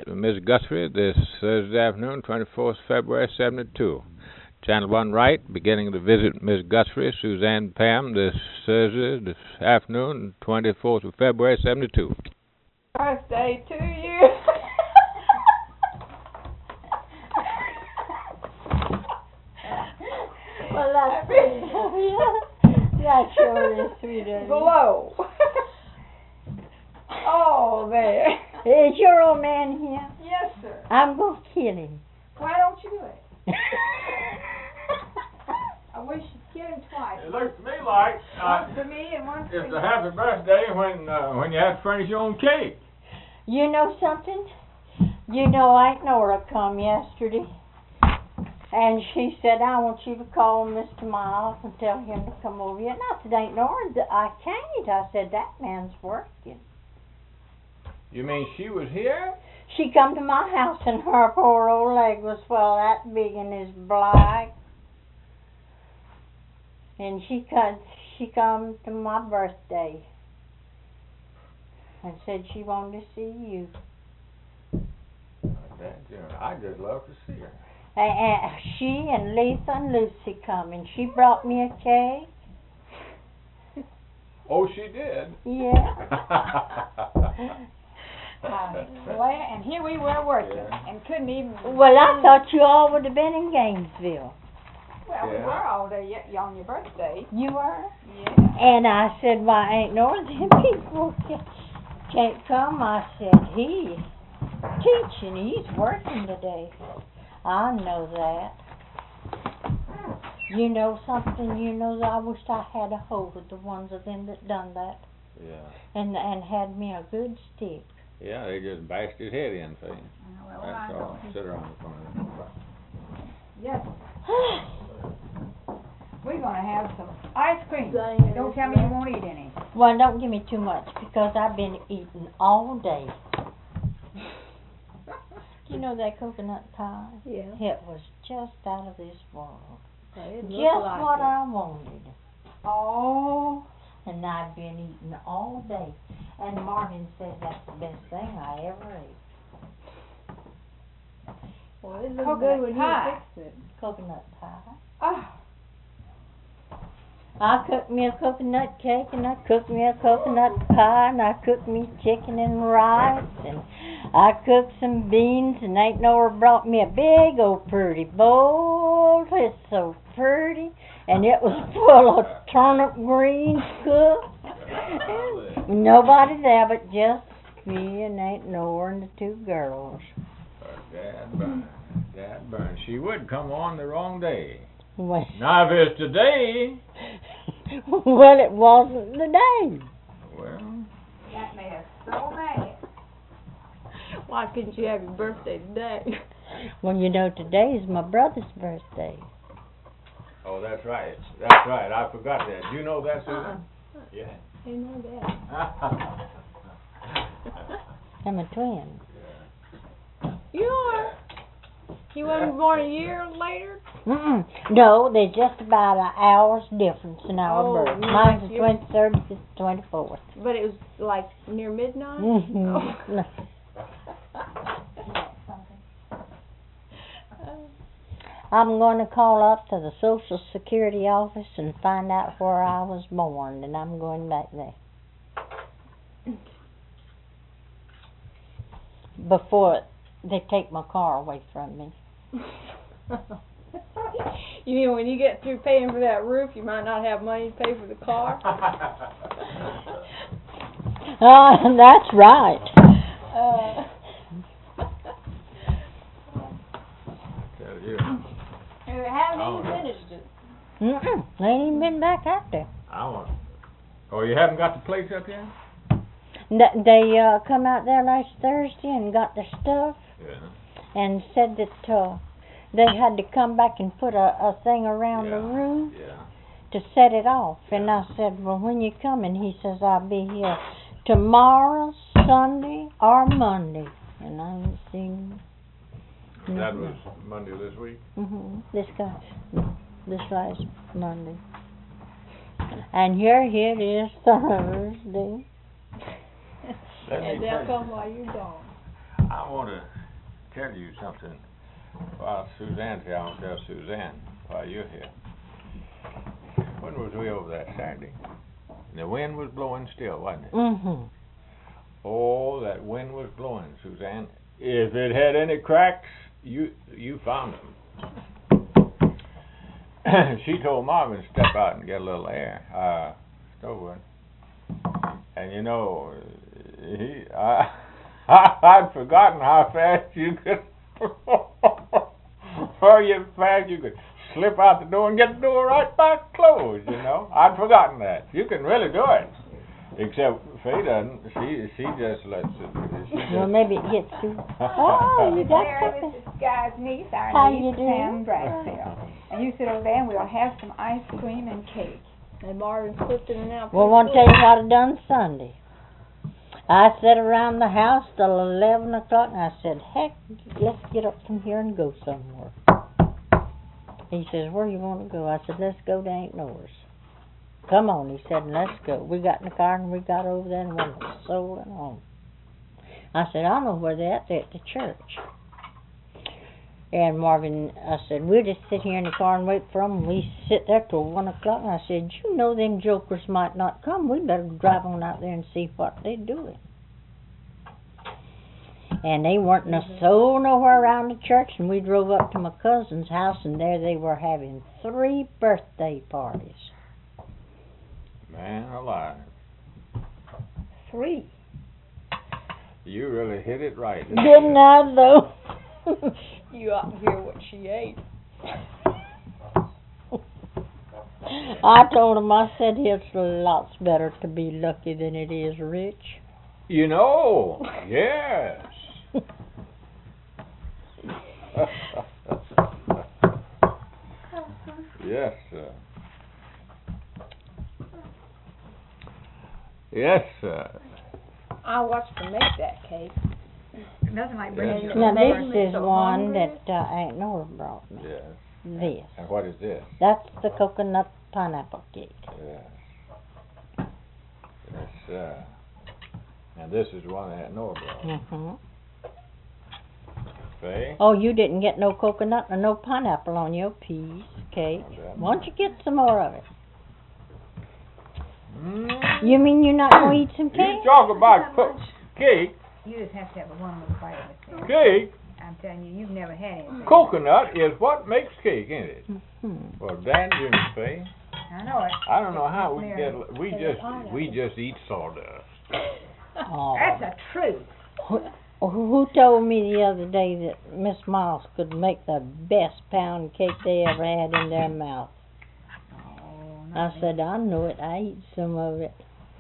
Miss Guthrie this Thursday afternoon, 24th February 72. Channel 1 right, beginning to visit Miss Guthrie, Suzanne Pam this Thursday this afternoon, 24th of February 72. Birthday to you. Well, that's sweet. That sure is sweet of you. Blow. Oh, there. Is your old man here? Yes, sir. I'm going to kill him. Why don't you do it? I wish you'd kill him twice. It looks to me like One for me and one for it's you. a happy birthday when you have to furnish your own cake. You know something? You know Aunt Nora come yesterday, and she said, I want you to call Mr. Miles and tell him to come over here. And I said, Aunt Nora, I can't. I said, that man's working. You mean she was here? She come to my house, and her poor old leg was well that big and is black. And she come to my birthday and said she wanted to see you. I'd just love to see her. And she and Lisa and Lucy come, and she brought me a cake. Oh, she did? Yeah. And here we were working and couldn't even. Well, I thought you all would have been in Gainesville. Well, we were all day on your birthday. You were? Yeah. And I said, why ain't no them people can't come? I said, he's teaching, he's working today. I know that. You know something, you know, I wish I had a hold of the ones of them that done that. Yeah. And had me a good stick. Yeah, they just bashed his head in, see. Well, That's I all. don't. Sit around the corner. Yes. We're going to have some ice cream. Don't tell me you won't eat any. Well, don't give me too much, because I've been eating all day. You know that coconut pie? Yeah. It was just out of this world. It Just looked like what it. I wanted. Oh. And I've been eating all day. And Martin said that's the best thing I ever ate. Well, it looked good when you fixed it. Coconut pie. Oh. I cooked me a coconut cake, and I cooked me a coconut pie, and I cooked me chicken and rice, and I cooked some beans, and Aunt Nora brought me a big old pretty bowl. It's so pretty, and it was full of turnip greens cooked. Nobody there but just me and Aunt Nora and the two girls. Dad burn. She would come on the wrong day. Well, Now, if it's today, well, it wasn't the day. well, That made us so mad. Why couldn't you have your birthday today? Well, you know, today is my brother's birthday. oh, that's right. That's right. I forgot that. You know that, Susan? Yeah. I know that. I'm a twin. You are. You wasn't born a year later? Mm-mm. No, they're just about an hour's difference in our Oh, birth. you Mine's like the your- 23rd, this is the 24th. But it was like near midnight? Mm-hmm. I'm going to call up to the Social Security office and find out where I was born, and I'm going back there. Before they take my car away from me. You mean when you get through paying for that roof, you might not have money to pay for the car? That's right. Tell you. We haven't even finished it. Mm-mm. They ain't even been back out there. I want. Oh, you haven't got the plates up yet? They come out there last Thursday and got their stuff Yeah. and said that they had to come back and put a thing around the room Yeah. to set it off. And I said, well, when you coming? He says, I'll be here tomorrow, Sunday, or Monday. And I haven't seen That was Monday this week. this last Monday. And here it is Thursday. Let me And they'll tell come while you're gone. I want to tell you something. While Suzanne's here, I'll tell Suzanne while you're here. When was we over that Saturday? The wind was blowing still, wasn't it? Mm-hmm. Oh, that wind was blowing, Suzanne. If it had any cracks, you found them. She told Marvin to step out and get a little air. Stonewood. And you know, I'd forgotten how fast you could, fast you could slip out the door and get the door right back closed, you know. I'd forgotten that. You can really do it. Except Faye doesn't. She just lets it. Well, maybe it gets you. Oh, you got Mary, something. this is Guy's niece, our How niece, you doing? Pam Braxfield. And you sit over there and we'll have some ice cream and cake. And Marvin slipped in and out. Well, I want to tell you what I done Sunday. I sat around the house till 11 o'clock, and I said, heck, let's get up from here and go somewhere. He says, where you want to go? I said, let's go to Ain't Nora's. Come on, he said, let's go. We got in the car, and we got over there, and went soling home. I said, I know where they're at. They're at the church. And Marvin, I said, we'll just sit here in the car and wait for them. We sit there till 1 o'clock. And I said, you know them jokers might not come. We better drive on out there and see what they're doing. And they weren't no soul nowhere around the church. And we drove up to my cousin's house, and there they were having 3 birthday parties. Man alive. 3. You really hit it right. Didn't I, though? You ought to hear what she ate. I told him, I said, it's lots better to be lucky than it is rich. You know, yes. Yes, sir. Yes, sir. I watched her make that cake. Nothing like bringing Yes. you Now, a this is one that Aunt Nora brought me. Yes. This. And what is this? That's the coconut pineapple cake. Yes. Yes, sir. And this is one that had no brought. Mm-hmm. Faye? Oh, you didn't get no coconut or no pineapple on your piece cake. Why don't you get some more of it? You mean you're not going to eat some You cake? talk about cake. You just have to have a one little bite of it. Cake. I'm telling you, you've never had anything. Coconut is what makes cake, ain't it? Mm-hmm. Well, Dan Jimmy, Faye. I know it. I don't know how we Mary. get. We just eat sawdust. Oh. That's the truth. Who told me the other day that Miss Miles could make the best pound cake they ever had in their mouth? Oh, I said, I know it. I eat some of it.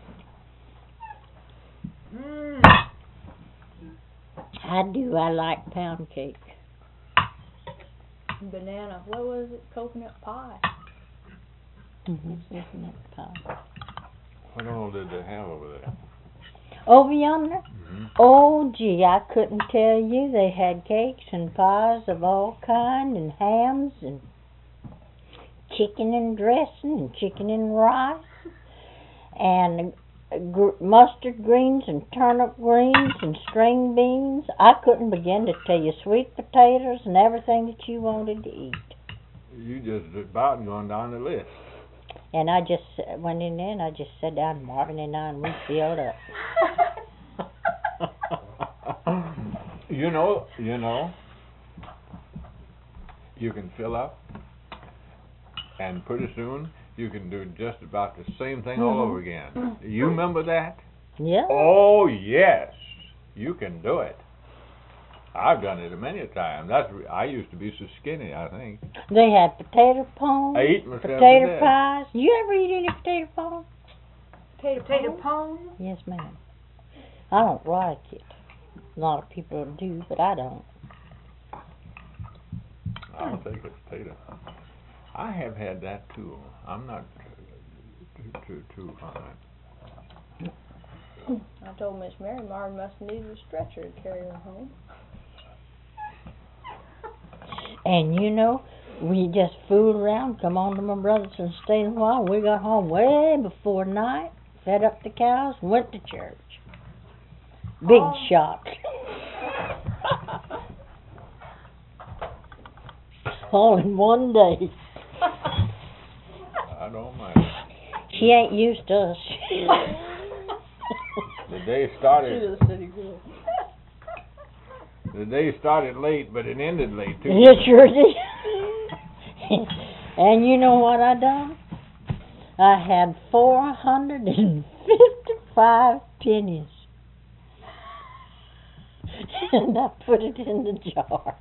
I do. I like pound cake. Banana, what was it? Coconut pie. Coconut pie. What all did they have over there? Over yonder? Mm-hmm. Oh, gee, I couldn't tell you. They had cakes and pies of all kind, and hams, and chicken and dressing, and chicken and rice, and mustard greens, and turnip greens, and string beans. I couldn't begin to tell you. Sweet potatoes, and everything that you wanted to eat. You just about going down the list. And I just went in there, and I just sat down, Marvin and I, and we filled up. You know, you can fill up, and pretty soon you can do just about the same thing all over again. You remember that? Yeah. Oh, yes. You can do it. I've done it many a time. I used to be so skinny, I think. They had potato pone, I eat myself to potato death. pies. You ever eat any potato pone? Potato pone? Yes, ma'am. I don't like it. A lot of people do, but I don't. I'll take a potato. I have had that too. I'm not too fond. I told Miss Mary Marvin must have needed a stretcher to carry her home. And you know, we just fooled around, come on to my brother's and stayed a while. We got home way before night, fed up the cows, went to church. Big shot. all in one day. I don't mind. She ain't used to us. The day She's started. a city girl. The day started late, but it ended late too. It sure did. And you know what I done? I had 455 pennies. And I put it in the jar.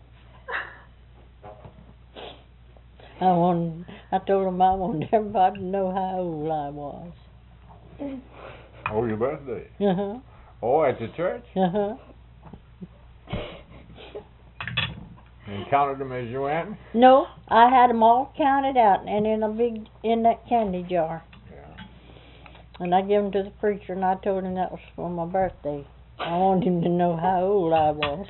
I told them I wanted everybody to know how old I was. Oh, your birthday. Uh-huh. Oh, at the church? Uh-huh. And counted them as you went? No, I had them all counted out and in that candy jar. Yeah. And I gave them to the preacher and I told him that was for my birthday. I wanted him to know how old I was.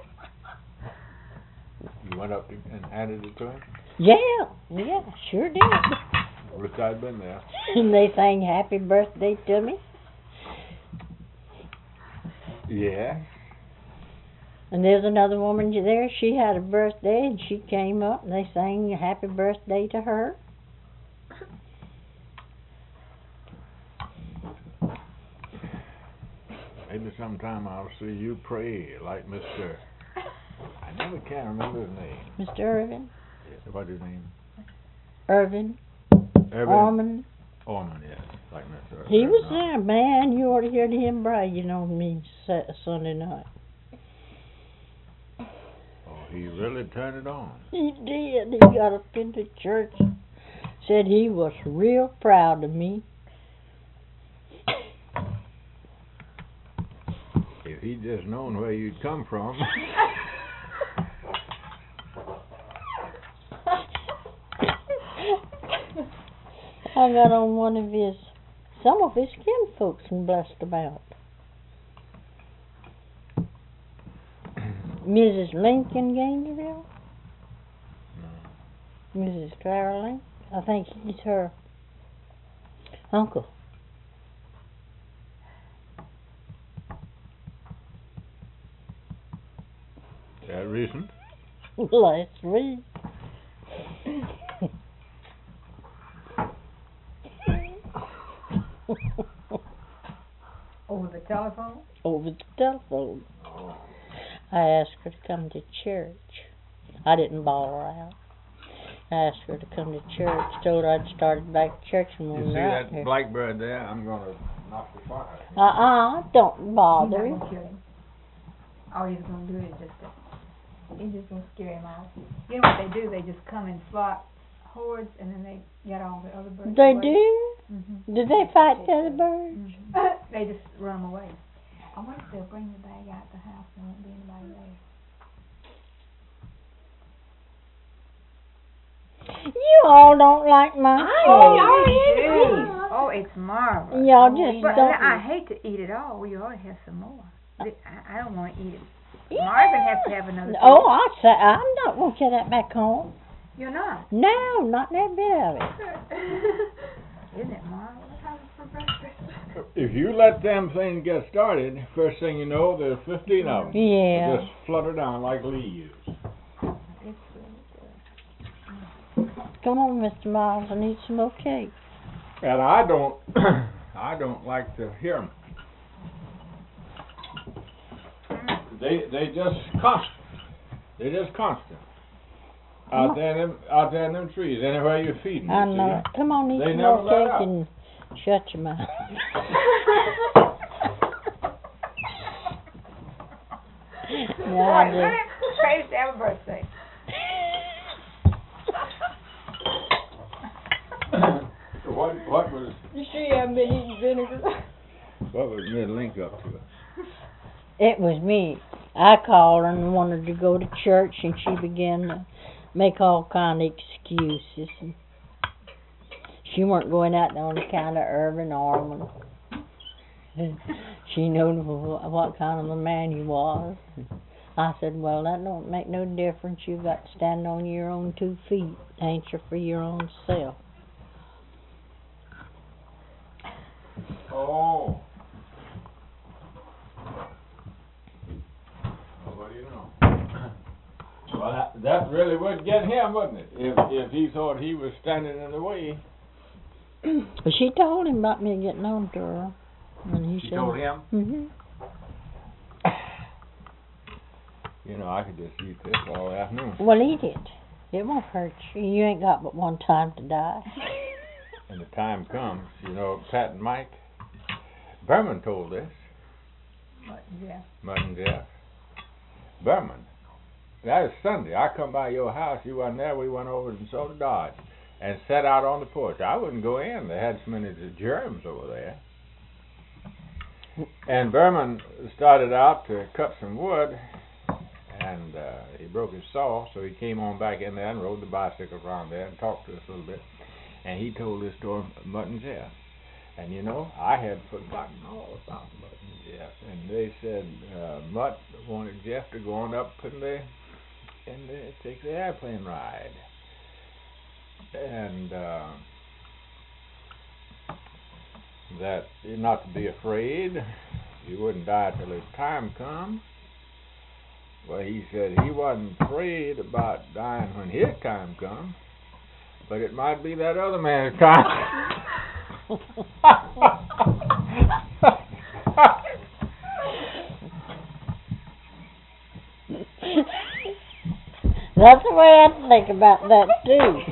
You went up and handed it to him? Yeah, sure did. Wish I'd been there. And they sang happy birthday to me. Yeah. And there's another woman there, she had a birthday and she came up and they sang happy birthday to her. Maybe sometime I'll see you pray like Mr. I never can remember his name. Mr. Irvin. What's his name? Irvin. Orman, Orman. yes. Like Mr. He was there, man. You ought to hear him bragging on me Sunday night. Oh, he really turned it on. He did. He got up into church, said he was real proud of me. If he'd just known where you'd come from. I got on some of his kinfolks and blessed about. Mrs. Lincoln Gainesville? No. Mrs. Clara Lincoln? I think he's her uncle. That recent? Last week. Over the telephone? Over the telephone. Oh. I asked her to come to church. I didn't bawl her out. I asked her to come to church. Told her I'd started back to church and You when see we're out that there. blackbird there? I'm going to knock the fire. Don't bother He's him. not gonna kill him. All he's gonna do is he's just gonna scare him off. You know what they do? They just come in flock hordes and then they get all the other birds They away. do? Mm-hmm. Do they fight the other birds? Mm-hmm. They just run them away. I wonder if they'll bring the bag out the house and there won't be anybody there. You all don't like my Oh, oh, it's marvelous. Y'all just But don't. I hate to eat it all. You ought to have some more. I don't want to eat it. Marvin has to have another piece. Oh, I'm not going to carry that back home. You're not? No, not that bit of it. Isn't it marvelous? If you let them things get started, first thing you know, there's 15 of them. Yeah. They just flutter down like leaves. It's really good. Come on, Mr. Miles, I need some more cake. And I don't like to hear them. They just constant. They just constant. Out there in them trees, anywhere you're feeding. I you see. know. Come on, eat They some never more let cake up. and shut your mouth. Yeah, I do. Praise to have a birthday. What was You sure you haven't been eating vinegar? Miss Link up to? It was me. I called her and wanted to go to church, and she began to make all kind of excuses. And she weren't going out there on account of Irvin Orman. She knew what kind of a man he was. I said, well, that don't make no difference. You got to stand on your own 2 feet, answer for your own self. Oh. What do you know? Well, that really would get him, wouldn't it? If he thought he was standing in the way. But she told him about me getting on to her. And he She said, told him? Mm-hmm. You know, I could just eat this all afternoon. Well, eat it. It won't hurt you. You ain't got but one time to die. And the time comes, you know, Pat and Mike. Berman told this. Yeah. Mud and Jeff. Berman. That was Sunday. I come by your house. You wasn't there. We went over and saw the Dodge and sat out on the porch. I wouldn't go in. They had so many germs over there. And Berman started out to cut some wood, and he broke his saw, so he came on back in there and rode the bicycle around there and talked to us a little bit. And he told this story of Mutt and Jeff. And you know, I had forgotten all about Mutt and Jeff. And they said Mutt wanted Jeff to go on up and take the airplane ride. And that not to be afraid, you wouldn't die till his time come. Well, he said he wasn't afraid about dying when his time come, but it might be that other man's time. That's the way I think about that too.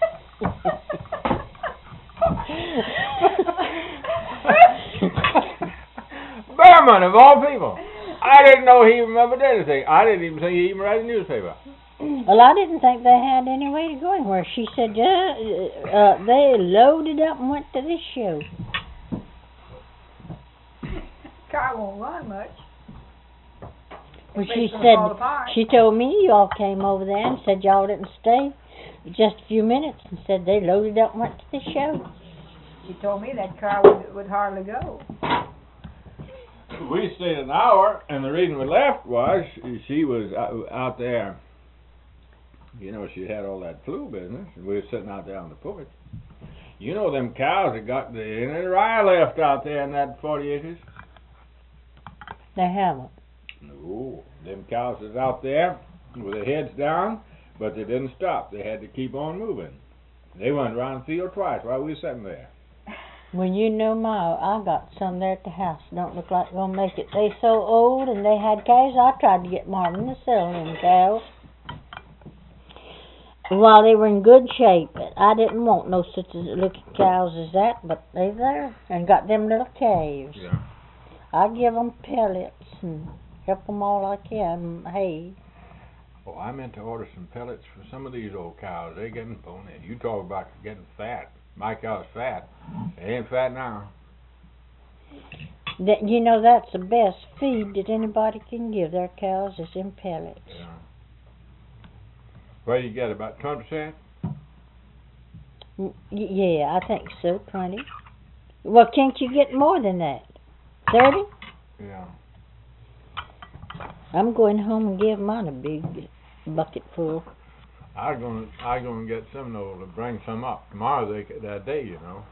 Berman, of all people. I didn't know he remembered anything. I didn't even think he even read the newspaper. Well, I didn't think they had any way to go anywhere. She said they loaded up and went to the show. Car won't run much. Well, It's she gonna said, fall apart. she told me y'all came over there and said y'all didn't stay just a few minutes and said they loaded up and went to the show. She told me that car would hardly go. We stayed an hour, and the reason we left was she was out there. You know, she had all that flu business, and we were sitting out there on the porch. You know them cows that got the rye left out there in that 40 acres? They haven't. No, them cows is out there with their heads down, but they didn't stop. They had to keep on moving. They went around the field twice while we were sitting there. Well, you know, I got some there at the house. Don't look like they're gonna make it. They so old and they had calves. I tried to get Marvin to sell them cows while they were in good shape. But I didn't want no such looking cows as that. But they there and got them little calves. Yeah. I give them pellets and help them all I can. Hay. Oh, I meant to order some pellets for some of these old cows. They're getting bony. You talk about getting fat. My cow's fat. They ain't fat now. That, you know, that's the best feed that anybody can give their cows is in pellets. Yeah. What do you get, about 20%? Yeah, I think so, 20. Well, can't you get more than that? 30? Yeah. I'm going home and give mine a big bucket full. I was gonna get some to bring some up tomorrow. That day, you know.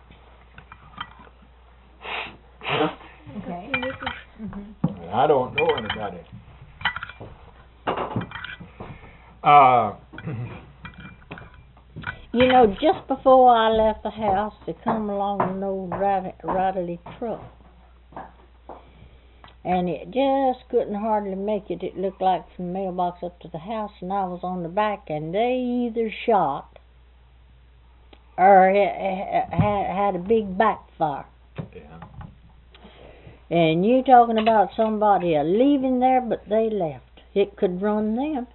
Okay. And I don't know anybody. You know, just before I left the house, they come along an old rattly truck. And it just couldn't hardly make it. It looked like from the mailbox up to the house, and I was on the back, and they either shot or had a big backfire. Yeah. And you talking about somebody leaving there, but they left. It could run them.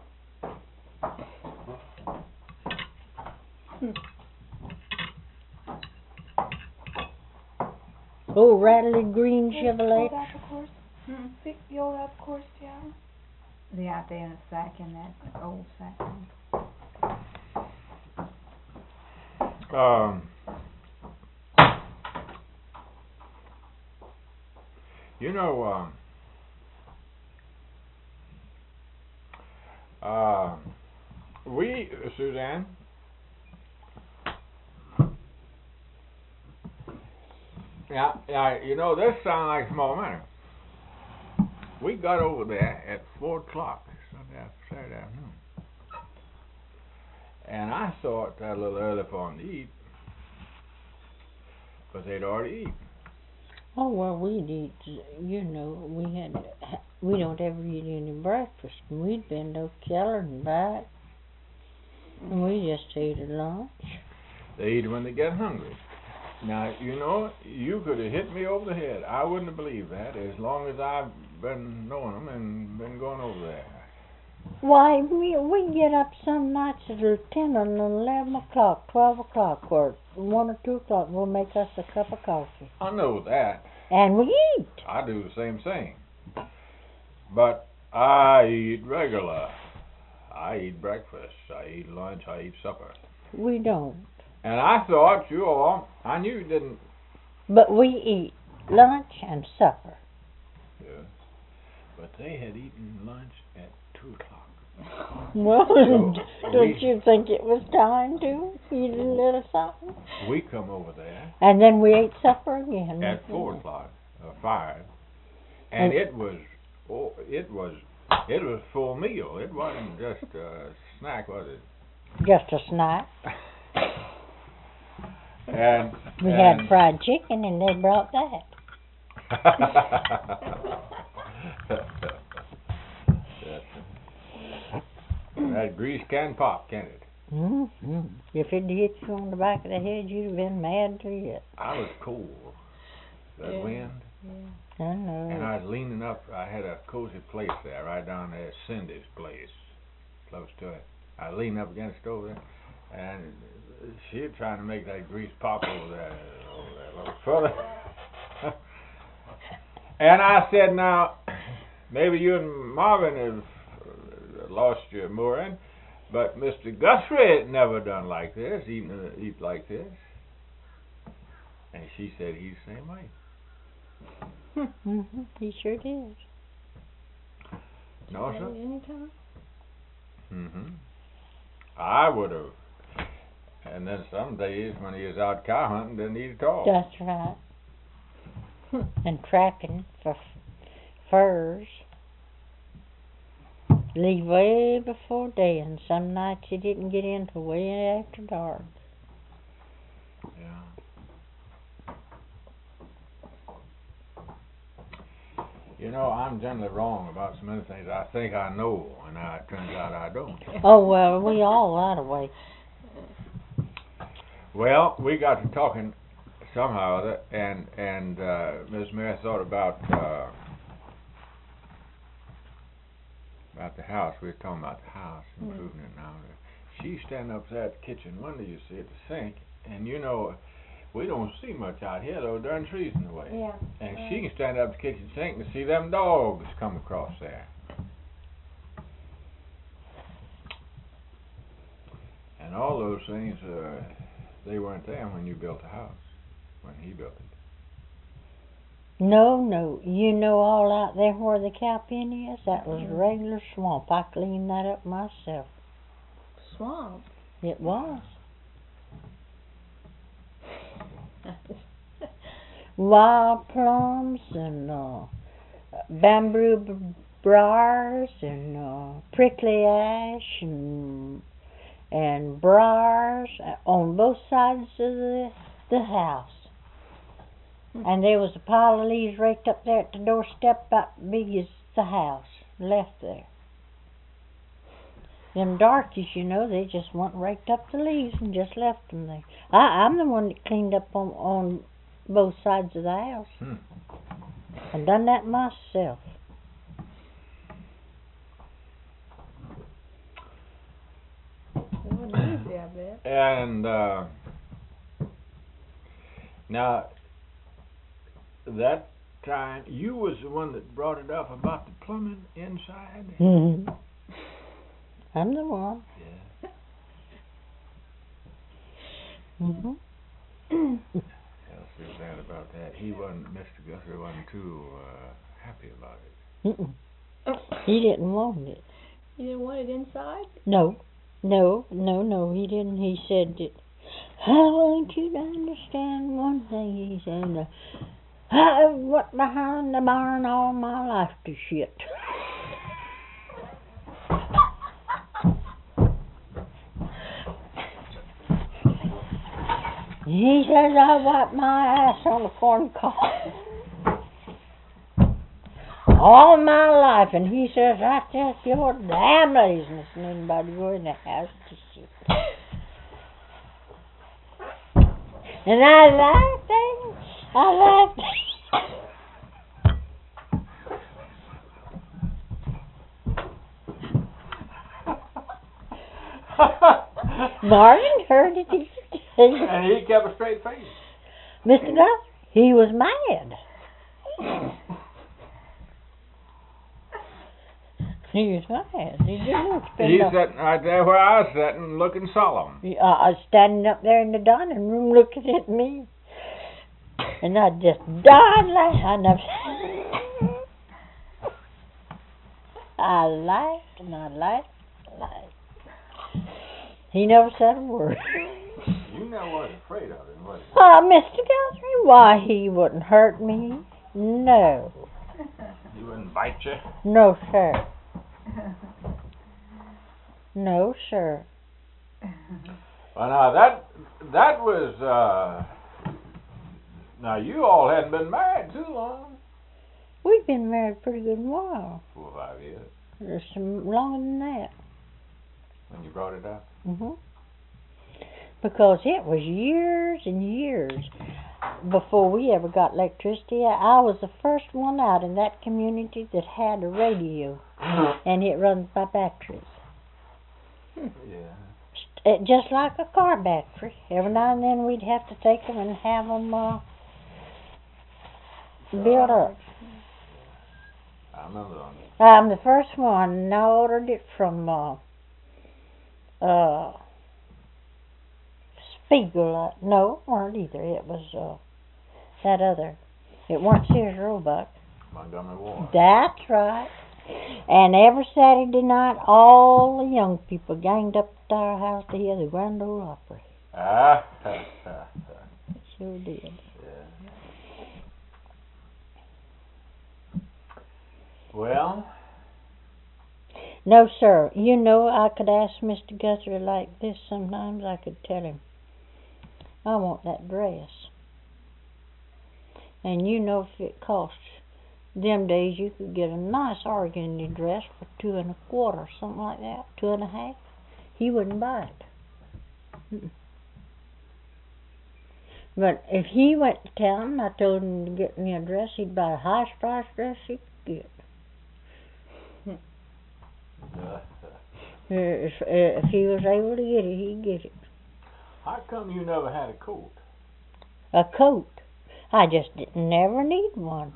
Oh, rattly green Chevrolet. You old up course, yeah. They out there in a sack, in that old sack. You know, Suzanne, yeah, you know, this sounds like small matter. We got over there at 4 o'clock Sunday Saturday afternoon. And I thought that a little early for them to eat, but they'd already eaten. Oh, well, we'd eat, we don't ever eat any breakfast. And we'd been to Keller and back, and we just ate at lunch. They eat when they get hungry. Now, you could have hit me over the head. I wouldn't have believed that as long as I've been knowing them and been going over there. Why, we get up some nights at 10 and 11 o'clock, 12 o'clock, or 1 or 2 o'clock, we'll make us a cup of coffee. I know that. And we eat. I do the same thing. But I eat regular. I eat breakfast. I eat lunch. I eat supper. We don't. And I thought I knew you didn't. But we eat lunch and supper. Yeah. But they had eaten lunch at 2 o'clock. Well, So don't you think it was time to eat a little something? We come over there And then we ate supper again. at 4 o'clock or 5, and it was full meal. It wasn't just a snack, was it? Just a snack. And We had fried chicken, and they brought that. That grease can pop, can't it? Mm-hmm. If it hit you on the back of the head, you'd have been mad to it. I was cool. That wind. I know. And I was leaning up. I had a cozy place there, right down there, Cindy's place, close to it. I leaned up against it over there, and she was trying to make that grease pop over there a little further. And I said, now, maybe you and Marvin have lost your mooring, but Mr. Guthrie had never done like this, eat like this. And she said he's the same way. Mm-hmm. He sure did. No, sir? Anytime? Mm-hmm. I would have. And then some days when he was out cow hunting, didn't eat at all. That's right. And trapping for furs. Leave way before day, and some nights he didn't get in till way after dark. Yeah. I'm generally wrong about so many things. I think I know, and now it turns out I don't. Oh, well, we all that way. Well, we got to talking somehow, or other, and Miss Mary thought about the house. We were talking about the house, improving it now. She's standing up there at the kitchen window, you see, at the sink, and we don't see much out here, though. There are trees in the way. Yeah. And she can stand up at the kitchen sink and see them dogs come across there. And all those things, they weren't there when you built the house, when he built it. No. All out there where the cow pen is, that was a regular swamp. I cleaned that up myself. Swamp. It was. Wild plums and bamboo briars and prickly ash and briars on both sides of the house. And there was a pile of leaves raked up there at the doorstep about big as the house, left there. Them darkies, they just went and raked up the leaves and just left them there. I'm the one that cleaned up on both sides of the house. I done that myself. It wasn't easy, I bet. And now, that time, you was the one that brought it up about the plumbing inside? Mm-hmm. I'm the one. Yeah. Mm-hmm. Tell Suzanne about that. Mr. Guthrie wasn't too happy about it. Mm-mm. He didn't want it. You didn't want it inside? No, he didn't. He said that, I want you to understand one thing, he said, I've worked behind the barn all my life to shit. He says I wiped my ass on a corn cob all my life, and he says that's just your damn laziness and anybody go in the house to shit. And I laughed, and I laughed. Marvin heard it. And he kept a straight face. Mr. Guthrie, he was mad. He was mad. He didn't spend He's sitting right there where I was sitting, looking solemn. standing up there in the dining room looking at me. And I just died laughing. I laughed and I laughed and laughed. He never said a word. You never was afraid of him, was you? Mr. Guthrie, why, he wouldn't hurt me. No. He wouldn't bite you? No, sir. No, sir. Well, now, that was, now, you all hadn't been married too long. We've been married a pretty good while. 4 or 5 years. There's some longer than that. When you brought it up? Because it was years and years before we ever got electricity. I was the first one out in that community that had a radio, and it runs by batteries. Yeah. Just like a car battery. Every now and then we'd have to take them and have them built up. I remember on it. I'm the first one, and I ordered it from Spiegel. No, it weren't either. It was that other. It weren't Sears Roebuck. Montgomery Ward. That's right. And every Saturday night, all the young people ganged up to our house to hear the Grand Ole Opry. Sure did. Yeah. Well? No, sir. You know, I could ask Mr. Guthrie like this sometimes. I could tell him, I want that dress. And you know, if it costs them days, you could get a nice organdy dress for $2 1/4, something like that, 2 1/2. He wouldn't buy it. But if he went to town and I told him to get me a dress, he'd buy the highest price dress he could get. If he was able to get it, he'd get it. How come you never had a coat? A coat? I just never need one.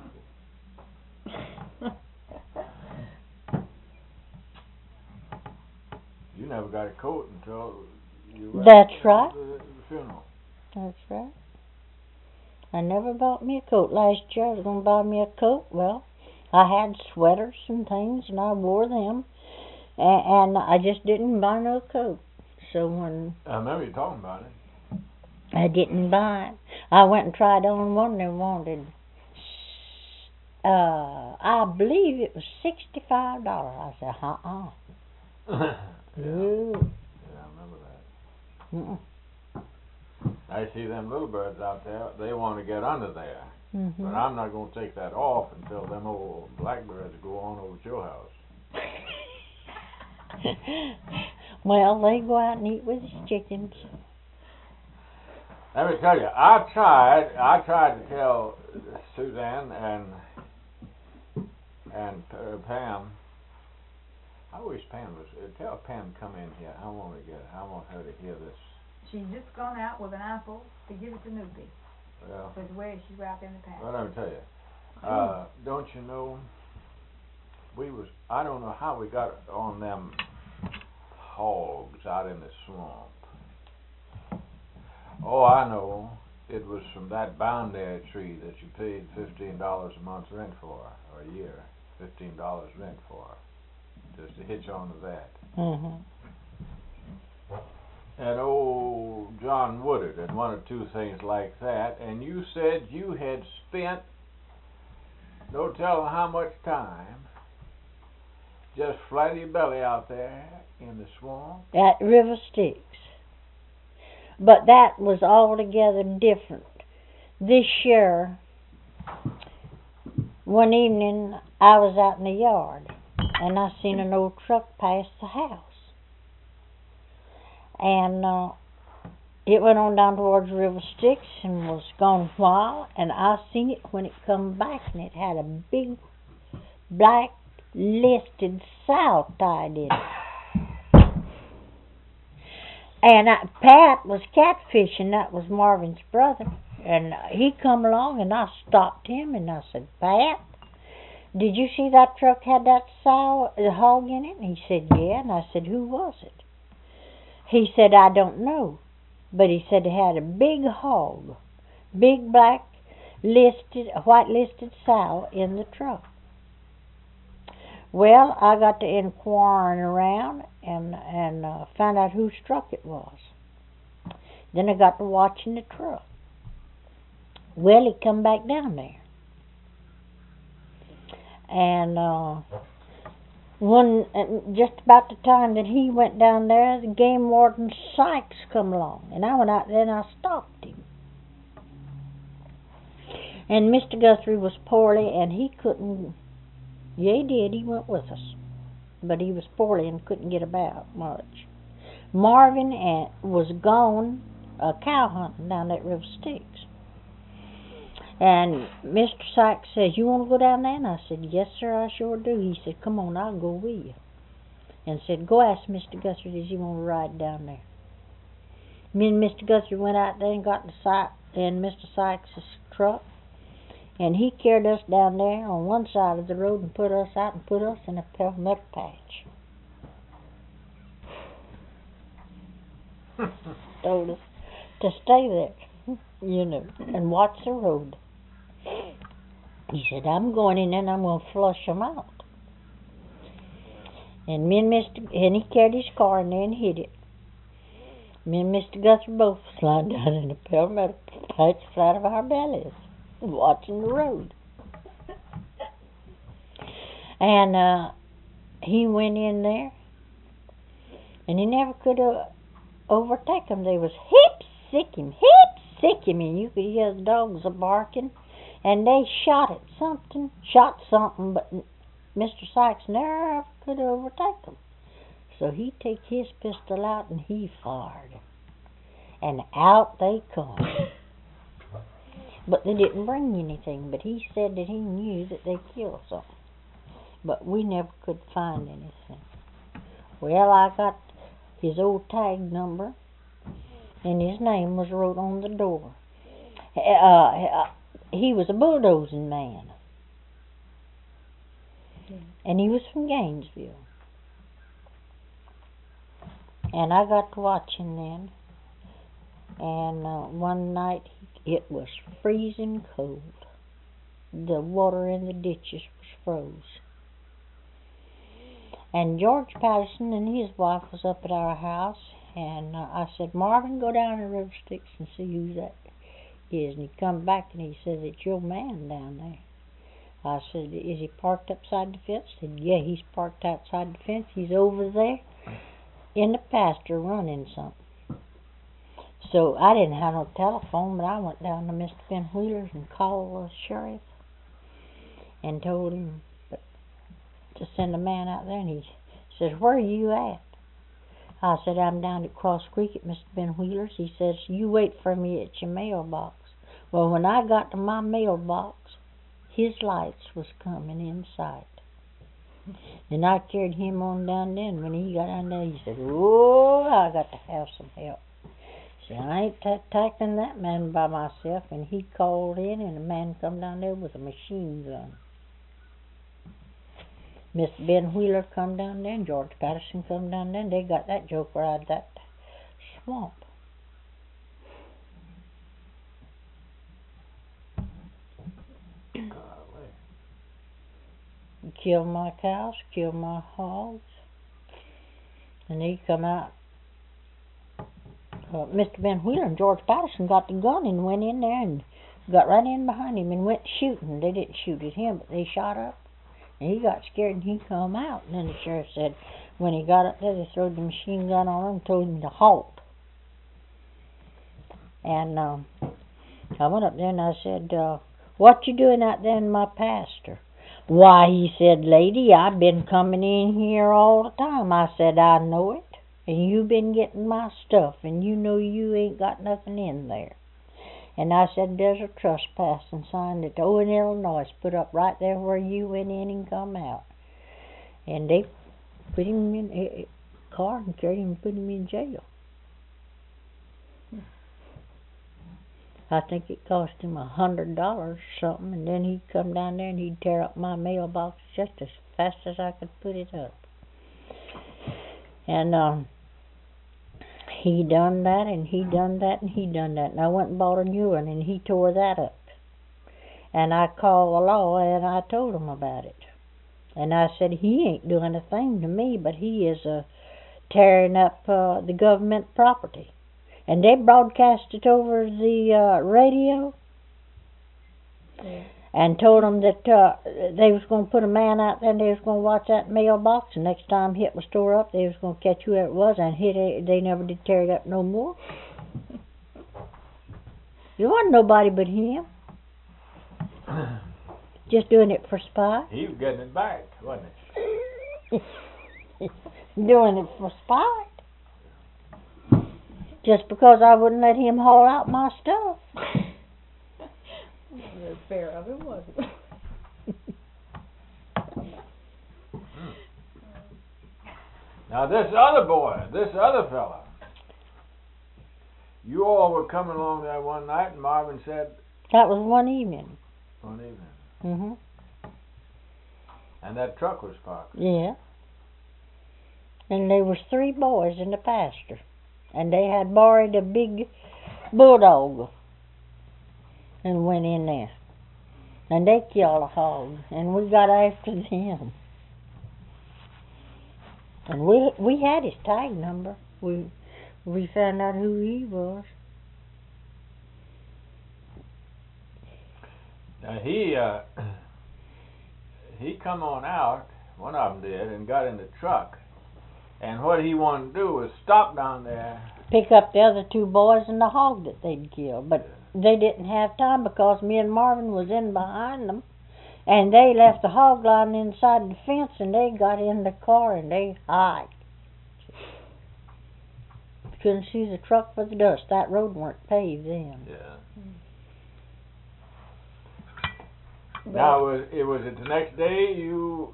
You never got a coat until you went That's to right. the funeral. That's right. I never bought me a coat. Last year I was going to buy me a coat. Well, I had sweaters and things, and I wore them, and I just didn't buy no coat. So when I remember you talking about it. I didn't buy it, I went and tried on one they wanted. I believe it was $65. I said, Yeah, Ooh. I remember that. Mm-mm. I see them little birds out there, they want to get under there. Mm-hmm. But I'm not going to take that off until them old blackbirds go on over to your house. Well, they go out and eat with the chickens. Let me tell you, I tried to tell Suzanne and Pam. I wish Pam was. Tell Pam to come in here. I want her to hear this. She's just gone out with an apple to give it to Nuki. Well, But where she's wrapped in the pack. well, let me tell you. Don't you know? I don't know how we got on them hogs out in the swamp. Oh, I know. It was from that boundary tree that you paid $15 a month rent for, or a year. $15 rent for, just to hitch on to that. Mm-hmm. And old John Woodard and one or two things like that. And you said you had spent no telling how much time just flat your belly out there in the swamp. At River Styx. But that was altogether different. This year, one evening, I was out in the yard, and I seen an old truck pass the house. And it went on down towards River Styx and was gone a while, and I seen it when it come back, and it had a big black listed sow tied in it. And Pat was catfishing. That was Marvin's brother. And he come along, and I stopped him, and I said, Pat, did you see that truck had that sow, the hog in it? And he said, yeah. And I said, who was it? He said, I don't know. But he said it had a big hog, big black white listed sow in the truck. Well, I got to inquiring around and found out whose truck it was. Then I got to watching the truck. Well, he come back down there. And just about the time that he went down there, the game warden Sykes come along. And I went out there and I stopped him. And Mr. Guthrie was poorly and he couldn't, yeah he did, he went with us. But he was poorly and couldn't get about much. Marvin was gone cow hunting down at River Styx. And Mr. Sykes says, you want to go down there? And I said, yes, sir, I sure do. He said, come on, I'll go with you. And said, go ask Mr. Guthrie, does he want to ride down there? Me and Mr. Guthrie went out there and got in Mr. Sykes' truck. And he carried us down there on one side of the road and put us out and put us in a palmetto patch. Told us to stay there, you know, and watch the road. He said, I'm going in there and I'm going to flush them out. And he carried his car in there and hid it. Me and Mr. Guthrie both slid down in the palmetto patch flat of our bellies, watching the road. And he went in there, and he never could overtake them. They was hip sick him, and you could hear the dogs a-barking, and they shot something, but Mr. Sykes never could overtake them. So he take his pistol out and he fired, and out they come. But they didn't bring anything, but he said that he knew that they killed something. But we never could find anything. Well, I got his old tag number, and his name was wrote on the door. He was a bulldozing man. And he was from Gainesville. And I got to watch him then. And one night, it was freezing cold. The water in the ditches was froze. And George Patterson and his wife was up at our house, and I said, Marvin, go down to River Styx and see who that is. And he come back and he said, it's your man down there. I said, is he parked upside the fence? He said, yeah, he's parked outside the fence. He's over there in the pasture running something. So I didn't have no telephone, but I went down to Mr. Ben Wheeler's and called the sheriff and told him to send a man out there. And he says, where are you at? I said, I'm down at Cross Creek at Mr. Ben Wheeler's. He says, you wait for me at your mailbox. Well, when I got to my mailbox, his lights was coming in sight. And I carried him on down there, and when he got down there, he said, oh, I got to have some help. See, I ain't tackling that man by myself. And he called in, and a man come down there with a machine gun. Mr. Ben Wheeler come down there, and George Patterson come down there, and they got that joker out of that swamp. Killed my cows, killed my hogs, and he come out. Mr. Ben Wheeler and George Patterson got the gun and went in there and got right in behind him and went shooting. They didn't shoot at him, but they shot up. And he got scared and he come out. And then the sheriff said, when he got up there, they threw the machine gun on him and told him to halt. And I went up there and I said, what you doing out there in my pasture? Why, he said, lady, I've been coming in here all the time. I said, I know it. And you've been getting my stuff, and you know you ain't got nothing in there. And I said, there's a trespassing sign that Owen, Illinois put up right there where you went in and come out. And they put him in a car and carried him and put him in jail. I think it cost him $100 or something, and then he'd come down there and he'd tear up my mailbox just as fast as I could put it up. And he done that, and he done that, and he done that. And I went and bought a new one, and he tore that up. And I called the law, and I told him about it. And I said, he ain't doing a thing to me, but he is tearing up the government property. And they broadcast it over the radio. Yeah. And told them that they was going to put a man out there and they was going to watch that mailbox, and next time it was tore up, they was going to catch whoever it was and hit it. They never did tear it up no more. It wasn't nobody but him. Just doing it for spite. He was getting it back, wasn't he? Doing it for spite. Just because I wouldn't let him haul out my stuff. The fair of it wasn't. Now this other boy, this other fella, you all were coming along there one night, and Marvin said. That was one evening. One evening. Mhm. And that truck was parked. Yeah. And there was 3 boys in the pasture, and they had borrowed a big bulldog, and went in there, and they killed a hog, and we got after them. And we had his tag number. We found out who he was. Now he come on out, one of them did, and got in the truck. And what he wanted to do was stop down there. Pick up the other 2 boys and the hog that they'd killed. But they didn't have time because me and Marvin was in behind them. And they left the hog lying inside the fence, and they got in the car and they hiked. Couldn't see the truck for the dust. That road weren't paved then. Yeah. Now it was the next day you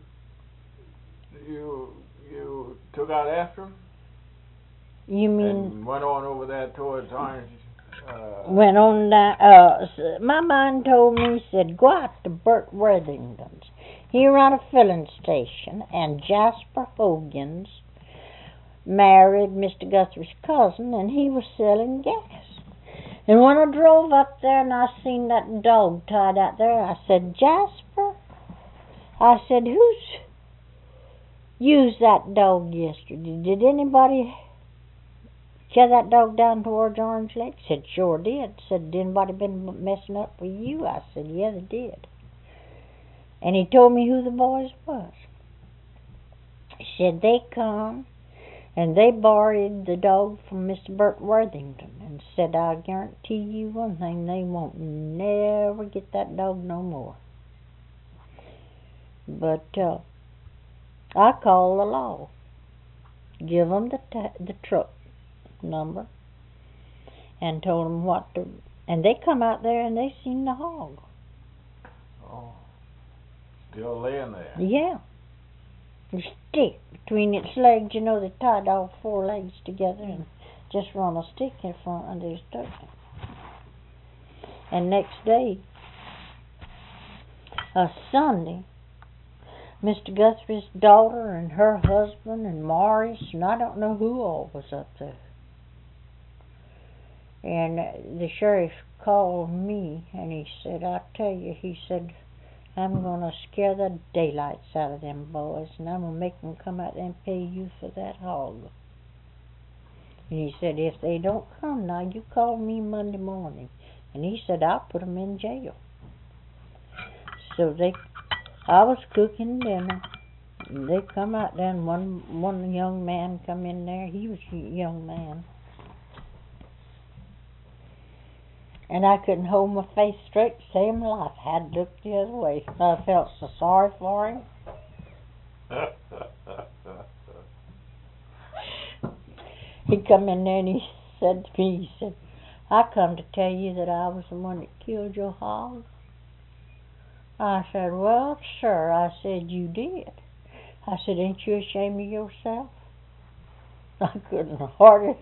took out after him? You mean? And went on over there towards Orange. Went on down. My mind told me, said, go out to Bert Worthington's. He run a filling station, and Jasper Hogan's married Mr. Guthrie's cousin, and he was selling gas. And when I drove up there and I seen that dog tied out there, I said, Jasper, I said, who's used that dog yesterday? Did anybody carry that dog down towards Orange Lake? Said, sure did. Said, did anybody been messing up with you? I said, yeah, they did. And he told me who the boys was. He said, they come and they borrowed the dog from Mr. Bert Worthington, and said, I guarantee you one thing, they won't never get that dog no more. But I called the law, give them the truck number, and told them what to, and they come out there and they seen the hog. Oh, still laying there. Yeah. A stick between its legs, you know, they tied all 4 legs together and just run a stick in front under his stomach. And next day, Sunday, Mr. Guthrie's daughter and her husband and Morris, and I don't know who all was up there. And the sheriff called me and he said, I tell you, he said, I'm going to scare the daylights out of them boys, and I'm going to make them come out there and pay you for that hog. And he said, if they don't come now, you call me Monday morning. And he said, I'll put them in jail. So I was cooking dinner, and they come out there, and one young man come in there. He was a young man. And I couldn't hold my face straight to save my life. I had to look the other way. I felt so sorry for him. He come in there and he said to me, he said, I come to tell you that I was the one that killed your hog. I said, well, sir, I said, you did. I said, ain't you ashamed of yourself? I couldn't hardly.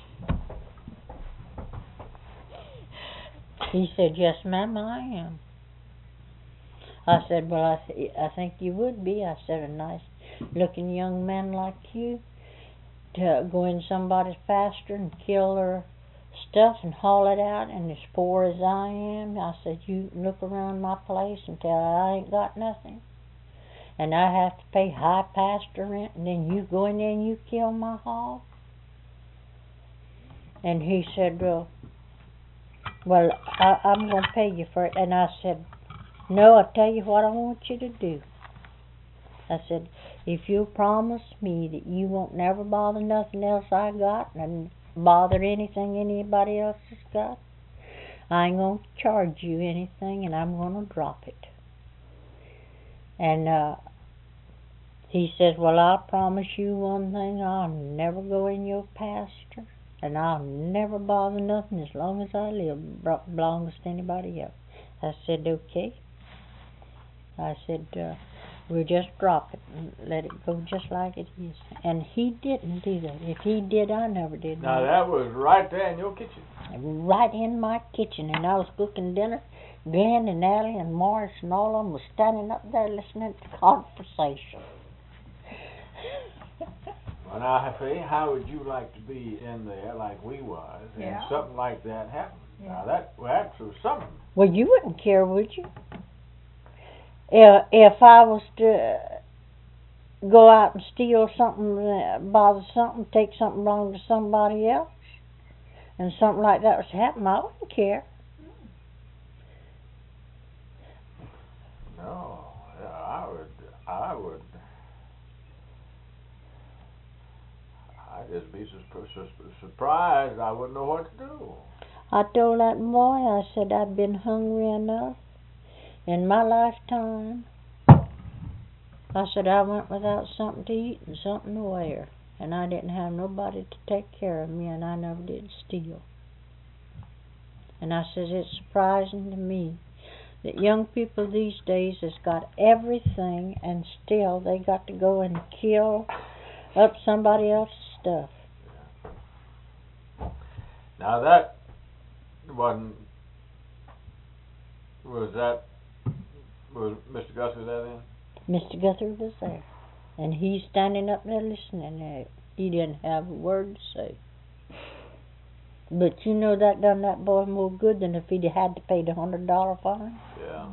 He said, yes, ma'am, I am. I said, well, I think you would be. I said, a nice-looking young man like you to go in somebody's pasture and kill their stuff and haul it out, and as poor as I am, I said, you look around my place and tell I ain't got nothing, and I have to pay high pasture rent, and then you go in there and you kill my hog? And he said, well, I'm going to pay you for it. And I said, no, I'll tell you what I want you to do. I said, if you'll promise me that you won't never bother nothing else I got and bother anything anybody else has got, I ain't going to charge you anything, and I'm going to drop it. And he says, well, I'll promise you one thing, I'll never go in your pasture, and I'll never bother nothing as long as I live, belongs to anybody else. I said, okay. I said, we'll just drop it and let it go just like it is. And he didn't do that. If he did, I never did. Now that was right there in your kitchen. Right in my kitchen, and I was cooking dinner. Glenn and Allie and Morris and all of them was standing up there listening to conversation. Well, now, see, how would you like to be in there like we was, and something like that happened? Yeah. Now that was something. Well, you wouldn't care, would you? If I was to go out and steal something, bother something, take something wrong to somebody else, and something like that was happening, I wouldn't care. No, yeah, I'd just be surprised. I wouldn't know what to do. I told that boy, I said, I've been hungry enough in my lifetime. I said, I went without something to eat and something to wear, and I didn't have nobody to take care of me, and I never did steal. And I said, it's surprising to me that young people these days has got everything, and still they got to go and kill up somebody else's stuff. Now that was Mr. Guthrie there then? Mr. Guthrie was there, and he's standing up there listening. He didn't have a word to say. But you know that done that boy more good than if he'd had to pay the $100 fine. Yeah.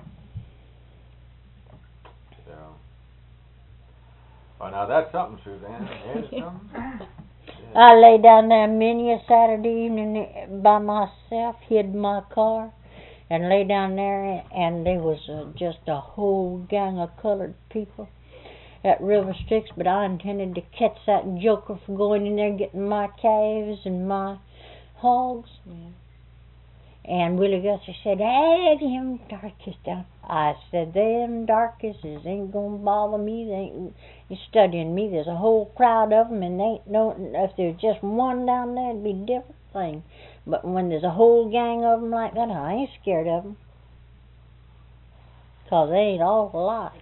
Yeah. Well, now that's something, Suzanne. There's something. Yeah. I lay down there many a Saturday evening by myself, hid my car, and lay down there, and there was just a whole gang of colored people at River Styx, but I intended to catch that joker for going in there getting my calves and my hogs. Yeah. And Willie Guthrie said, hey, them darkies down. I said, them darkies ain't gonna bother me. They ain't studying me. There's a whole crowd of them, and they ain't no. If there's just one down there, it'd be a different thing. But when there's a whole gang of them like that, I ain't scared of them. 'Cause they ain't all alike.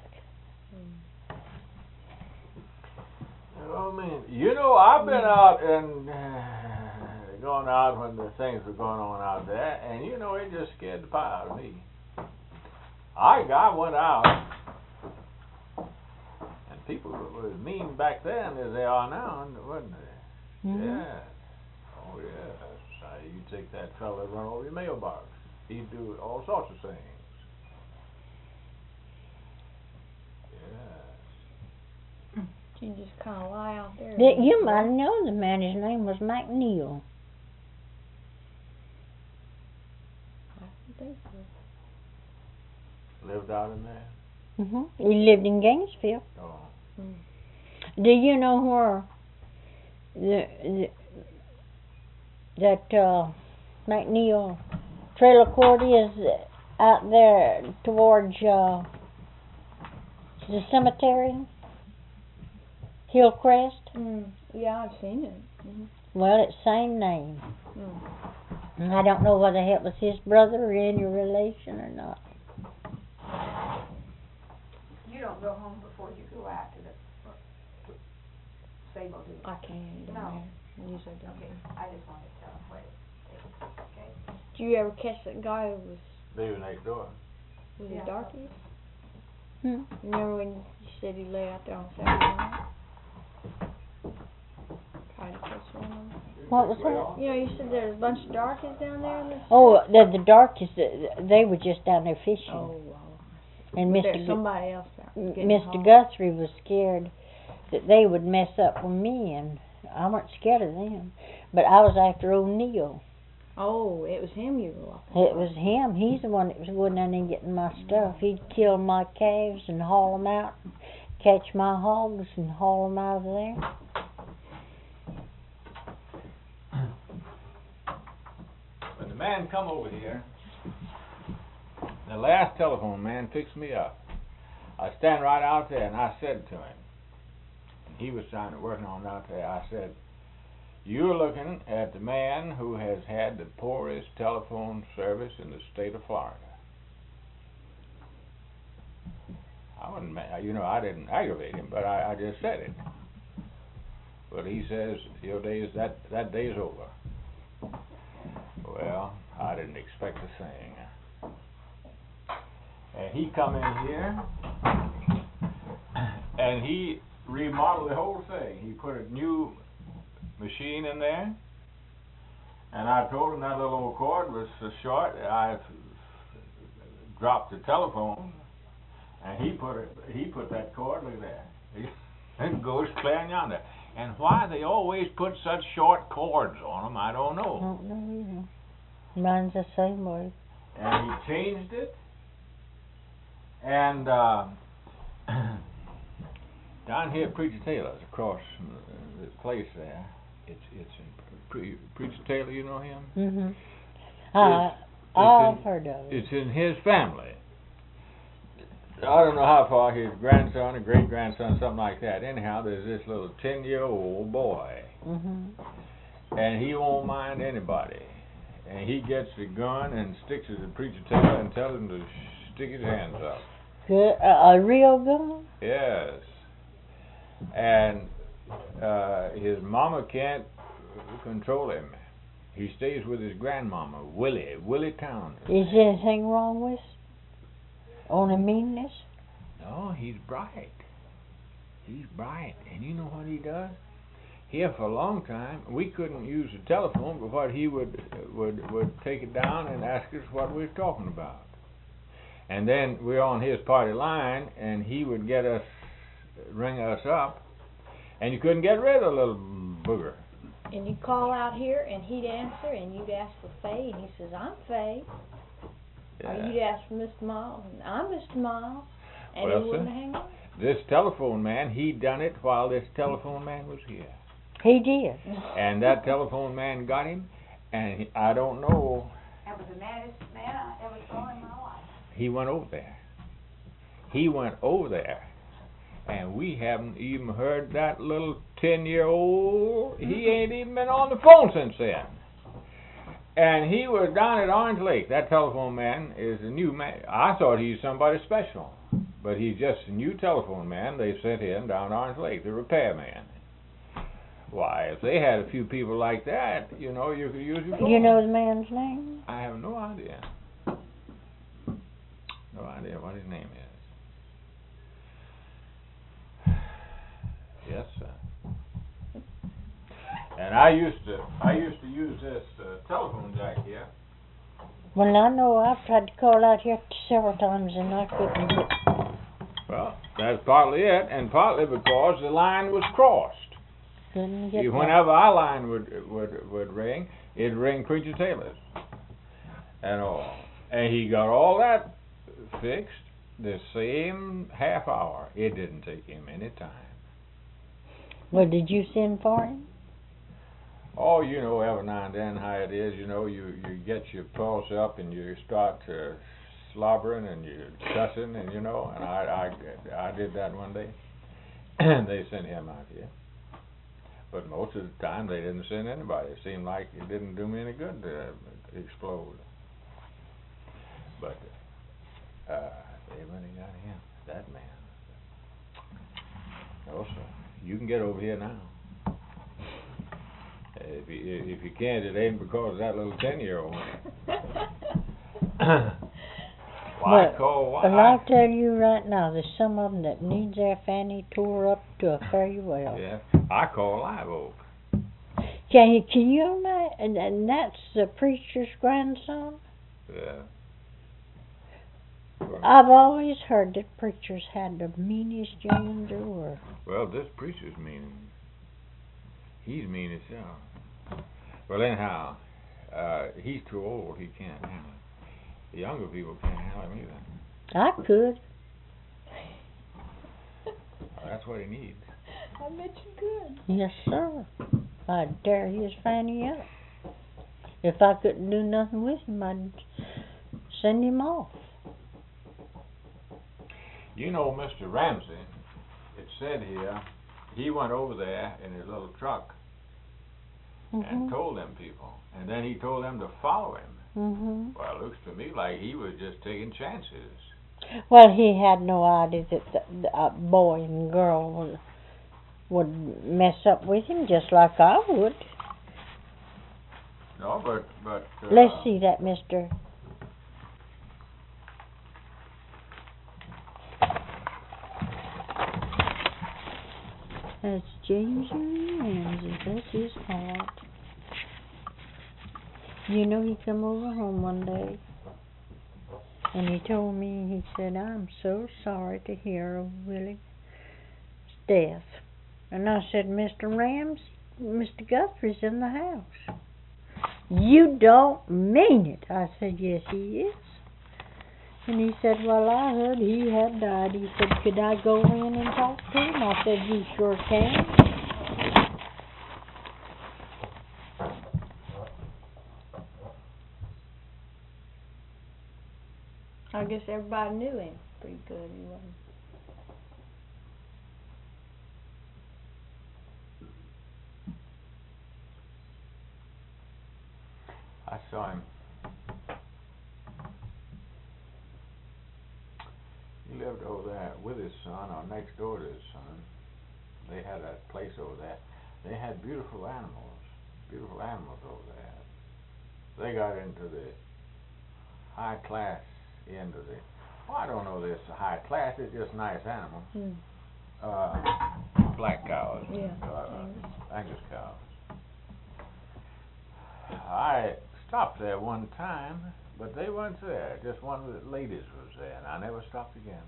Oh, man. You know, I've been out and going out when the things were going on out there, and you know, it just scared the pie out of me. I went out, and people were as mean back then as they are now, wasn't they? Mm-hmm. Yes. Oh, yes. You take that fella that run over your mailbox. He'd do all sorts of things. Yes. You just kind of lie out there. You might have known the man. His name was McNeil. I don't think so. Lived out in there? Mm-hmm. He lived in Gainesville. Oh. Do you know where that McNeil trailer court is out there towards the cemetery, Hillcrest. Yeah, I've seen it. Well, it's same name. Mm. And I don't know whether it was his brother or any relation or not. You don't go home before you go out to the stable, do you? I can't. Don't No. matter. Usually don't. Okay, I just wanted to tell them what it is, okay? Did you ever catch that guy who was Living next door. Yeah. it darky? Hmm. Remember when you said he lay out there on Saturday night? Tried to catch one of them. What was that? You know, you said there was a bunch of darkies down there in the Oh, the darkies, they were just down there fishing. Oh, wow. And There's somebody else out getting Mr. home. Guthrie was scared that they would mess up with me, and I wasn't scared of them. But I was after O'Neill. Oh, it was him you were looking It was him. He's the one that was going down there and getting my stuff. He'd kill my calves and haul them out, catch my hogs and haul them out of there. When the man come over here, the last telephone man fixed me up. I stand right out there and I said to him, he was trying to work on out there, I said, "You're looking at the man who has had the poorest telephone service in the state of Florida." I wasn't, I didn't aggravate him, but I just said it. But he says, "Your days, that day's over." Well, I didn't expect a thing. And he come in here, and he remodeled the whole thing. He put a new machine in there, and I told him that little old cord was so short, I dropped the telephone, and he put that cord, look at that, it goes clear yonder. And why they always put such short cords on them, I don't I know. don't know either. Mine's the same way. And he changed it, and down here at Preacher Taylor's, across from the place there, it's in Preacher Taylor, you know him? Mhm. It's I've in- heard of it. It's in his family. I don't know how far his grandson or great grandson, something like that. Anyhow, there's this little 10-year-old boy, Mhm. and he won't mind anybody. And he gets a gun and sticks it to Preacher Taylor and tells him to stick his hands up. Good. A real gun? Yes. And his mama can't control him. He stays with his grandmama, Willie Townsend. Is anything wrong with it? Only meanness? No, he's bright. He's bright. And you know what he does? Here for a long time, we couldn't use the telephone, but what he would take it down and ask us what we were talking about. And then we're on his party line, and he would ring us up, and you couldn't get rid of the little booger. And you'd call out here, and he'd answer, and you'd ask for Faye, and he says, "I'm Faye." Or you'd ask for Mr. Miles, and "I'm Mr. Miles." And Well, he wouldn't sir, hang up. This telephone man, he done it while this telephone man was here. He did. And that telephone man got him, and I don't know, That was the maddest man I ever saw in my life. he went over there. He went over there, and we haven't even heard that little 10-year-old, he ain't even been on the phone since then. And he was down at Orange Lake. That telephone man is a new man. I thought he's somebody special, but he's just a new telephone man they sent in down Orange Lake, the repairman. Why, if they had a few people like that, you know, you could use your phone. You know the man's name? I have no idea. No idea what his name is. Yes, sir. And I used to use this telephone jack here. Well, I know I've tried to call out here several times and I couldn't get. Well, that's partly it, and partly because the line was crossed. Couldn't get See, that. whenever our line would ring, it'd ring Preacher Taylor's and all. And he got all that fixed the same half hour. It didn't take him any time. Well, did you send for him? Oh, you know, every now and then how it is. You know, you get your pulse up and you start slobbering and you cussing, and you know. And I did that one day. And they sent him out here. But most of the time they didn't send anybody. It seemed like it didn't do me any good to explode. But they really got him, that man. No, sir. You can get over here now. If you can't, it ain't because of that little 10-year-old. Why call? Why? But I'll tell you right now, there's some of them that needs their fanny tore up to a fare you well. Yeah, I call Live Oak. Can you imagine? And that's the preacher's grandson? Yeah. I've always heard that preachers had the meanest young'uns there were. Well, this preacher's mean. He's mean as hell. Well, anyhow, he's too old. He can't handle it. The younger people can't handle him either. I could. That's what he needs. I bet you could. Yes, sir. I'd tear his fanny up. If I couldn't do nothing with him, I'd send him off. You know, Mr. Ramsey, it said here, he went over there in his little truck and told them people. And then he told them to follow him. Well, it looks to me like he was just taking chances. Well, he had no idea that the boy and girl would mess up with him just like I would. No, but Let's see that, mister. That's James Ramsey. That's his heart. You know, he come over home one day, and he told me, he said, "I'm so sorry to hear of Willie's death." And I said, "Mr. Mr. Guthrie's in the house." "You don't mean it." I said, "Yes, he is." And he said, "Well, I heard he had died." He said, "Could I go in and talk to him?" I said, "You sure can." I guess everybody knew him pretty good, he wasn't. I saw him. He lived over there with his son, or next door to his son. They had that place over there. They had beautiful animals over there. They got into the high class end of the, well, I don't know this high class, it's just nice animals. Black cows. Yeah. Angus cows. I stopped there one time, but they weren't there. Just one of the ladies was there, and I never stopped again.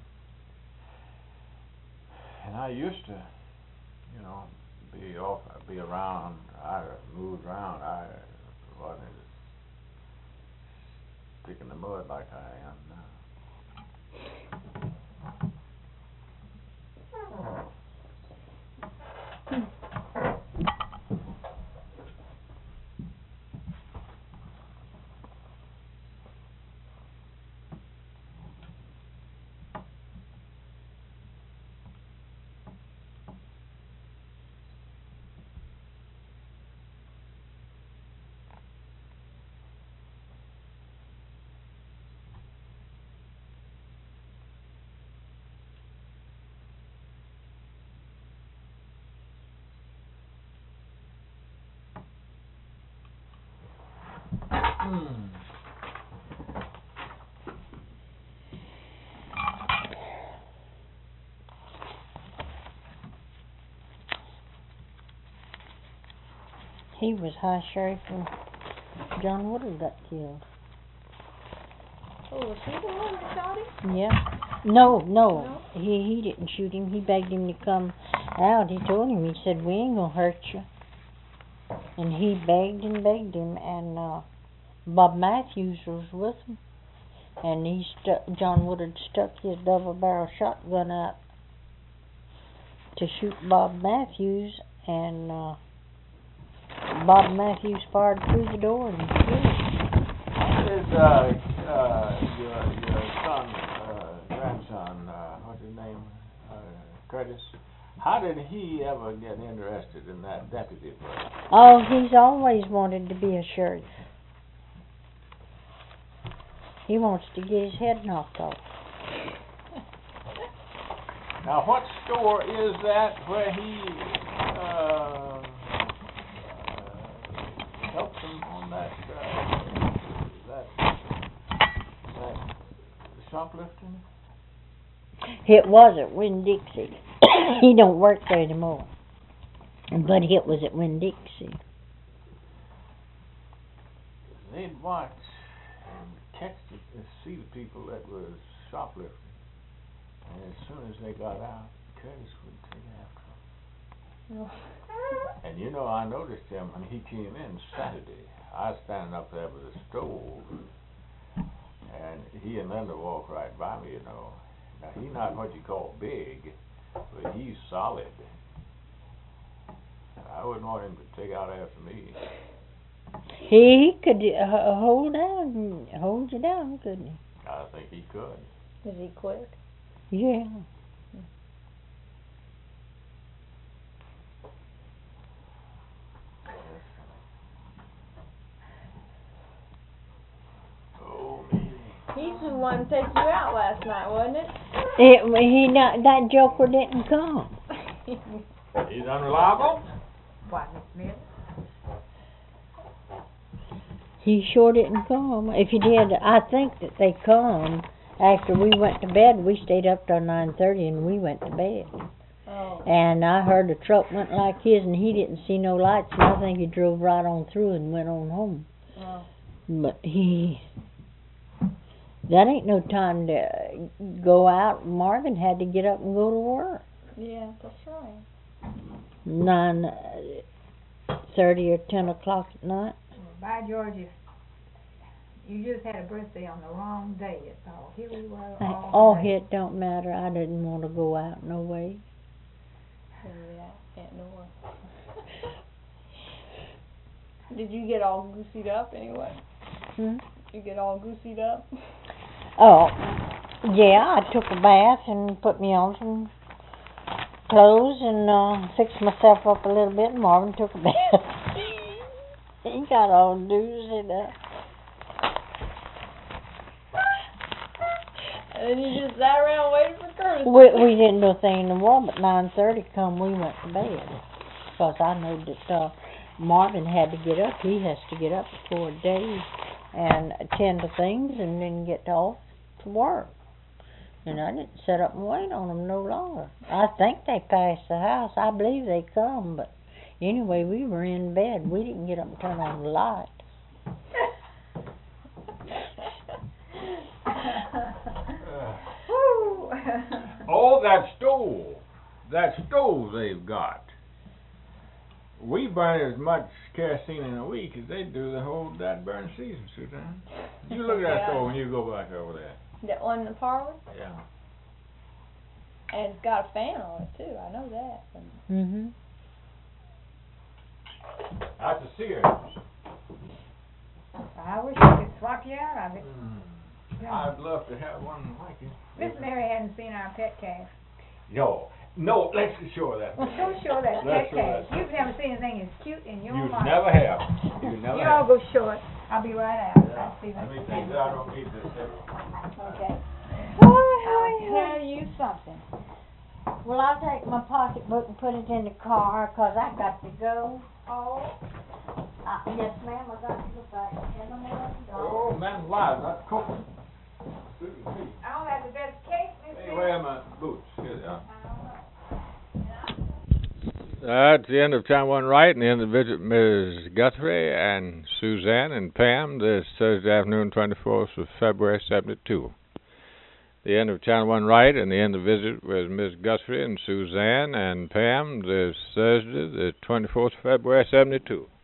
And I used to, you know, be around. I moved around. I wasn't stick in the mud like I am now. He was high sheriff when John Woodard got killed. Oh, was he the one that shot him? Yeah. No. He didn't shoot him. He begged him to come out. He told him, he said, "We ain't gonna hurt you." And he begged him, and Bob Matthews was with him. And John Woodard stuck his double-barrel shotgun out to shoot Bob Matthews, and Bob Matthews fired through the door and Is your son, grandson, what's his name, Curtis? How did he ever get interested in that deputy work? oh, he's always wanted to be a sheriff. He wants to get his head knocked off. Now, what store is that where he helped him on that shoplifting? It was at Winn-Dixie. He don't work there anymore. But it was at Winn-Dixie. They'd watch and catch and see the people that was shoplifting. And as soon as they got out, Curtis would take after them. And you know, I noticed him when he came in Saturday. I was standing up there with a stove, and he and Linda walked right by me, you know. Now, he's not what you call big, but he's solid. I wouldn't want him to take out after me. He could hold you down, couldn't he? I think he could. Is he quick? Yeah. Oh, me. He's the one who took you out last night, wasn't it? That joker didn't come. He's unreliable? What, Miss Smith? He sure didn't come. If he did, I think that they come after we went to bed. We stayed up till 9:30 and we went to bed. Oh. And I heard the truck went like his and he didn't see no lights and I think he drove right on through and went on home. Oh. But that ain't no time to go out. Marvin had to get up and go to work. Yeah, that's right. 9:30 or 10 o'clock at night. By George, if you just had a birthday on the wrong day, it's all. Here we were all day. It don't matter. I didn't want to go out no way. Yeah, Aunt Nora. Did you get all goosied up anyway? Hmm? Did you get all goosied up? Oh, yeah, I took a bath and put me on some clothes and fixed myself up a little bit and Marvin took a bath. He got all doozied up. And then you just sat around waiting for Curtis. We didn't do a thing in the world, but 9:30 come, we went to bed. Because I know that Marvin had to get up. He has to get up before day and attend to things and then get off to work. And I didn't sit up and wait on them no longer. I think they passed the house. I believe they come, but anyway, we were in bed. We didn't get up and turn on the light. Oh, that stove they've got. We burn as much kerosene in a week as they do the whole burn season, Suzanne. You look at that stove when you go back over there. That one in the parlor? Yeah. And it's got a fan on it too, I know that. Mm-hmm. That's a Sears. I wish I could swap you out of it. I'd love to have one like it. Miss Mary hadn't seen our pet calf. No, let's show that. Don't show that Let's pet show calf. that. You've never seen anything as cute in your You life. never have. You never You have. all go show it. I'll be right out. Yeah. I'll see Let me that. take that. I don't need this. Okay. I'll Tell you something. Well, I'll take my pocketbook and put it in the car, 'cause I got to go. Oh. Yes, ma'am, I got to go back. Oh, man, alive, that's cool. Oh, that's the best cake, Miss Hey, Mary. where are my boots? Here they are. That's the end of Channel 1 Right and the end of the visit Ms. Guthrie and Suzanne and Pam this Thursday afternoon, 24th of February, 72. The end of Channel 1 Right and the end of the visit with Ms. Guthrie and Suzanne and Pam this Thursday, the 24th of February, 72.